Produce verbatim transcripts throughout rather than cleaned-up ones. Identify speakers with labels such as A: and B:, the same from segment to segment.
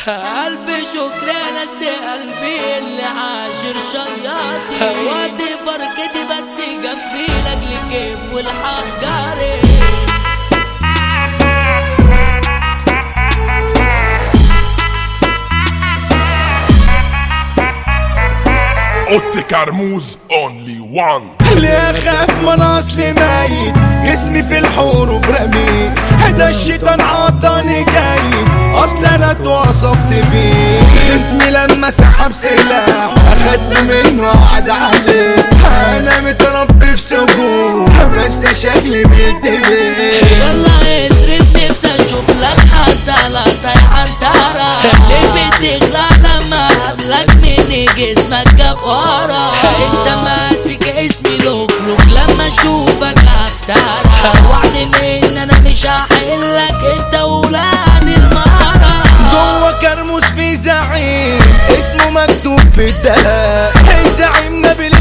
A: ألف شكر يا ناس قلبي اللي عاشر شياطي وقت فرقتي بس جنبي لاجل كيف والحجاري.
B: اوتي كرموز اونلي وان.
C: ليه اخاف من اصلي ميت جسمي في الحور وبرمي هدا الشيطان عطاني جاي اصل انا اتوصفت بيه. جسمي لما سحب سلاح اخدت منه وقعد عليه. انا متربي في سجون بس شكلي بيدبي.
A: يلا اصرف نفسي اشوف لك حتى لا طيحان ترى ليه بتغلى لما قبلك مني جسمك جاب ورا. انت ماسك اسمي لوك لوك لما اشوفك هفترى وعد من انا مش هحلك انت ولاد المهرة.
C: جوه كرموز في زعيم اسمه مكتوب بالدهب زعيم نبيل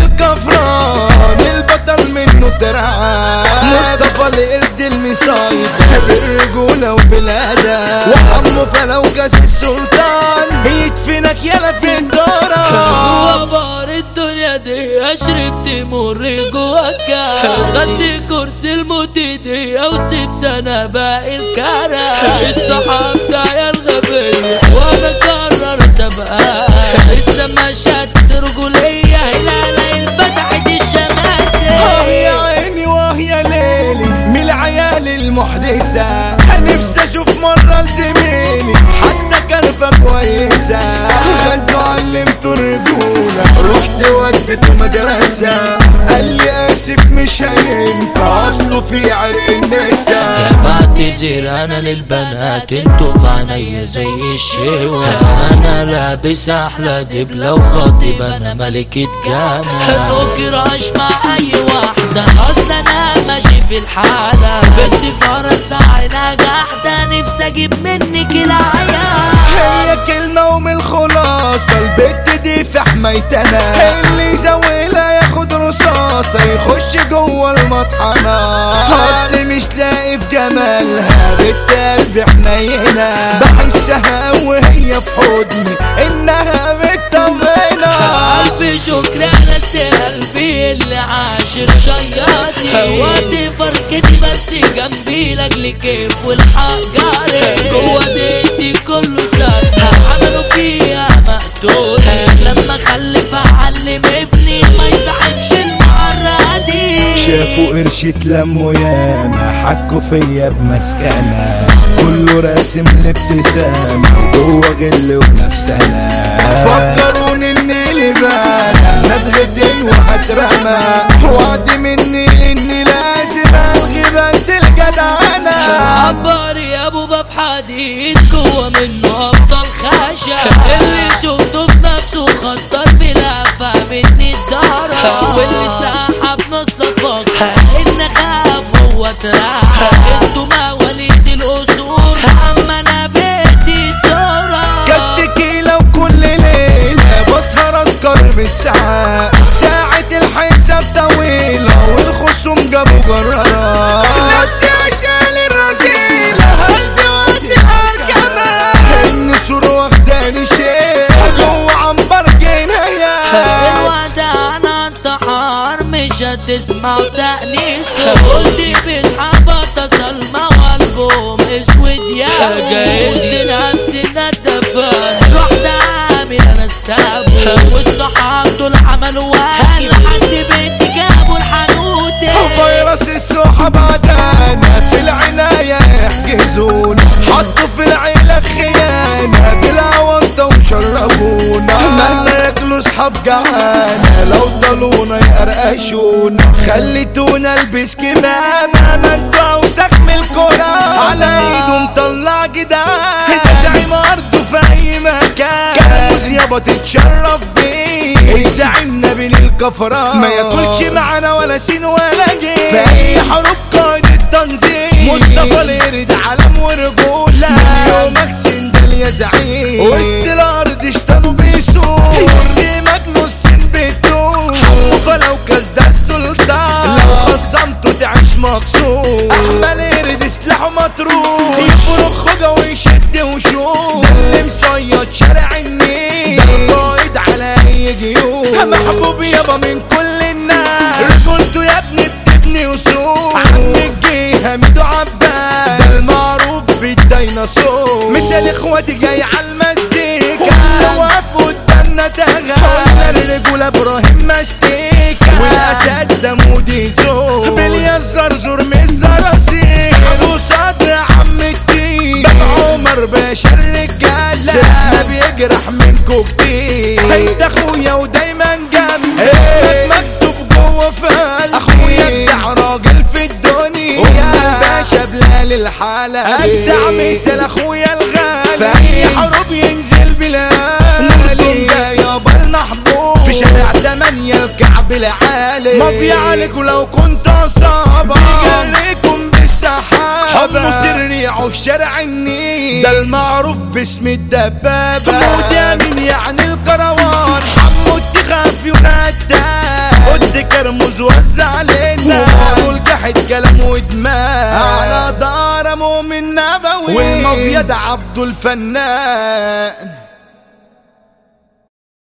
C: الكفران البطل منه ترعب. مصطفى القرد المصايد بالرجولة وبالأدب وحمه فلو كاس السلطان يدفنك يلا في الدارة.
A: جوا بار الدنيا دي شربت مر جواك خدت كرسي الموت دي وسبت انا باقي الكرة. الصحاب ده الغبية وانا قررت ابقى لسه ما شدت رجولية هلالة انفتحت الشماسة.
C: يا عيني وهي ليلي من العيال المحدثة نفسي اشوف مرة لزميلي حتى كرفة كويسة. خدته علمته الرجولة رحت وديته مدرسة قال لي اسف مش هينفع اصله في عرق النساء.
A: بعتذر انا للبنات انتوا في عينيا زي الشوا. انا لابس احلى دبلة وخاطب انا ملكة جمال مجراش مع اي واحدة اصلا انا ماشي في الحالة. بنت فرس عينها جحدة نفسي اجيب منك العيال.
C: هي كلمة ومن الخلاصة البت دي في حمايتنا اللي زاولها ياخد رصاصة يخش جوه المطحنة. اصلي مش لاقي في جمالها بنت قلبي حنينة بحسها وهي في حضني انها مطمنة.
A: ألف شكر يا ناس قلبي اللي عاشر شياطي وقت فرقتي بس جنبي لاجل كيف والحجاري. جوا ديتي كله ساب عملوا فيها مقتول لما خلف اعلم ابني ما يصاحبش المعرة دي.
C: شافوا قرش اتلموا ياما حكوا فيا بمسكنة كله راسم الابتسامة وجوه غل ونفسنا. فكروني اني لبانا ندغدن وهترمى وعد مني اني لازم الغي بنت الجدعنة.
A: عبر يا ابو باب حديد جوا منه ابطال خشب اللي شفته في نفسه خطط بلفة مني الدارة واللي سحب نصلفك ان خاف هو اترعب. انتوا مواليد القصور اما انا بدي الدارة.
C: كاس تكيلة وكل ليلة بسهر اذكر بالساعة ساعة الحساب طويلة والخصوم جابوا جرارة. نفسي عشان الرزيلة قلبي ودي الاركبة النسور واخداني شيء جوه عنبر جناية.
A: الوداع انا انتحار مش هتسمعوا تأنيسه قلت بصحابة سلمى والبوم اسود يا جهزت نفسي الندفان رحت عامل انا استقبل والصحاب دول عملوا واجب لحد بيتي جابوا الحنوتة.
C: فيروس السحب عدانا في العناية احجزونا حطوا في العيلة خيانة بالعوضة وشربونا. مهما ياكلوا صحاب جعانة لو ضلونا يقرقشونا خليتونا البس كمامة ما انتوا اوسخ من الكرة على ايده مطلع جدعان زعيم ارضه في اي مكان. كرموز يابا تتشرف بيه الزعيم نبيل الكفران ما ياكلش معانا ولا سين ولا جيم في اي حروب قائد التنظيم. مصطفى القرد علم ورجولة من يومك سندل يا زعيم وسط الارض اشتانوا بيسوق يرسمك نصين بتدوق. حمو فلو كاس ده السلطان لو خصمته تعيش مكسور. احمد قرد سلاحه مطروح يفرخ خوجة ويشد وشوق ده اللي مصير شارع النيل، ده القائد على اي جيوب، محبوب يابا من كل الناس، رجولته يا ابني بتبني وسوق، عم الجيه ميدو عباس، ده المعروف بالديناصور، مثال اخواتي جاي عالمزيكا، كله واقف قدامنا تغنى، قلنا الرجولة ابراهيم مشتيكا، والاسد ده مودي زور، بليان زرزور مش زرازير، صاحبه صدر عم الدين، باب عمر باشا الرجالة، سلاحنا بيجرح منكو كتير، انت اخويا ودايما جنبي، اسمك مكتوب جوه في قلبي، اخويا ابدع راجل في الدنيا، الباشا بلال الحالة، ابدع مثال اخويا الغالي، في اي حروب ينزل بلالي، يابا المحبوب في شارع تمانية الكعب العالي، مافيا عليك ولو كنت عصابة بيجريكم بالسحابة، حب سريعه في شارع النيل، ده المعروف باسم الدبابة، موت يمين يعني الكروان، حمو التخافي ونادان، قد كرموز وزع علينا، وقول جحد كلام ودماغ، على دار مؤمن نبوي، والمافيا ده عبده الفنان.